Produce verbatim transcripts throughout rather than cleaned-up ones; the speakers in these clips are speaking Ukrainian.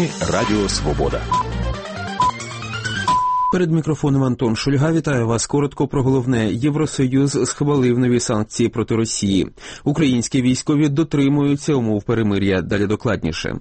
Новини Радіо Свобода. Перед мікрофоном Антон Шульга. Вітаю вас. Коротко про головне. Євросоюз схвалив нові санкції проти Росії. Українські військові дотримуються умов перемир'я. Далі докладніше.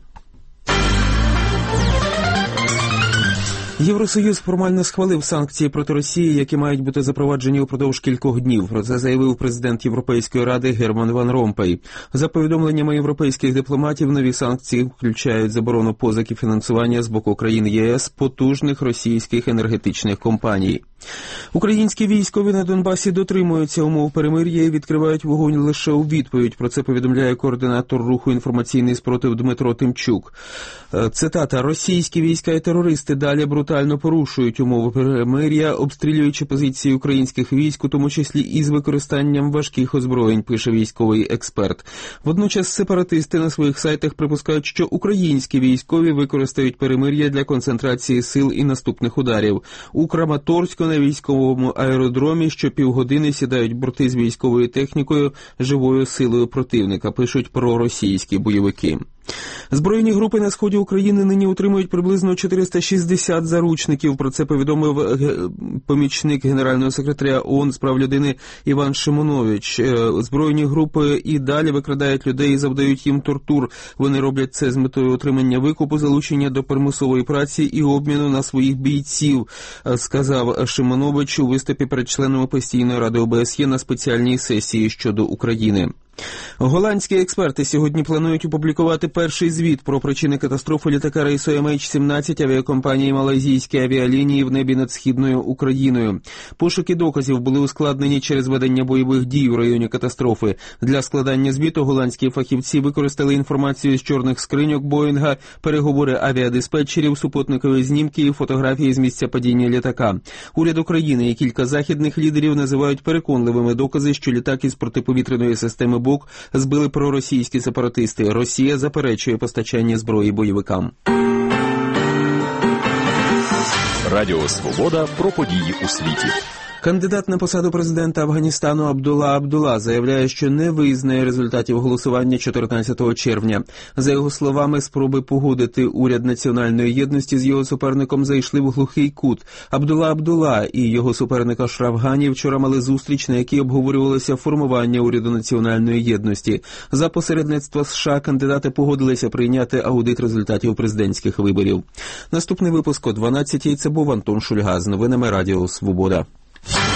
Євросоюз формально схвалив санкції проти Росії, які мають бути запроваджені упродовж кількох днів. Про це заявив президент Європейської ради Герман Ван Ромпей. За повідомленнями європейських дипломатів, нові санкції включають заборону позик і фінансування з боку країн ЄС потужних російських енергетичних компаній. Українські військові на Донбасі дотримуються умов перемир'я і відкривають вогонь лише у відповідь. Про це повідомляє координатор руху «Інформаційний спротив» Дмитро Тимчук. Цитата: «Російські війська і терористи далі брутально порушують умови перемир'я, обстрілюючи позиції українських військ, у тому числі і з використанням важких озброєнь», пише військовий експерт. Водночас сепаратисти на своїх сайтах припускають, що українські військові використають перемир'я для концентрації сил і наступних ударів. У Краматорську на військовому аеродромі щопівгодини сідають борти з військовою технікою, живою силою противника, пишуть проросійські бойовики. Збройні групи на сході України нині утримують приблизно чотириста шістдесят заручників. Про це повідомив помічник генерального секретаря ООН з прав людини Іван Шимонович. Збройні групи і далі викрадають людей і завдають їм тортур. Вони роблять це з метою отримання викупу, залучення до примусової праці і обміну на своїх бійців, сказав Шимонович у виступі перед членами постійної ради О Б С Є на спеціальній сесії щодо України. Голландські експерти сьогодні планують опублікувати перший звіт про причини катастрофи літака рейсу Ем Ейч сімнадцять авіакомпанії «Малайзійські авіалінії» в небі над Східною Україною. Пошуки доказів були ускладнені через ведення бойових дій у районі катастрофи. Для складання звіту голландські фахівці використали інформацію з чорних скриньок Боїнга, переговори авіадиспетчерів, супутникові знімки і фотографії з місця падіння літака. Уряд України і кілька західних лідерів називають переконливими докази, що літак із протиповітряної системи БОК збили проросійські сепаратисти. Росія заперечує постачання зброї бойовикам. Радіо Свобода про події у світі. Кандидат на посаду президента Афганістану Абдулла Абдулла заявляє, що не визнає результатів голосування чотирнадцятого червня. За його словами, спроби погодити уряд національної єдності з його суперником зайшли в глухий кут. Абдулла Абдулла і його суперник Ашраф Гані вчора мали зустріч, на якій обговорювалося формування уряду національної єдності. За посередництва США кандидати погодилися прийняти аудит результатів президентських виборів. Наступний випуск о дванадцятій. Це був Антон Шульга з новинами Радіо Свобода.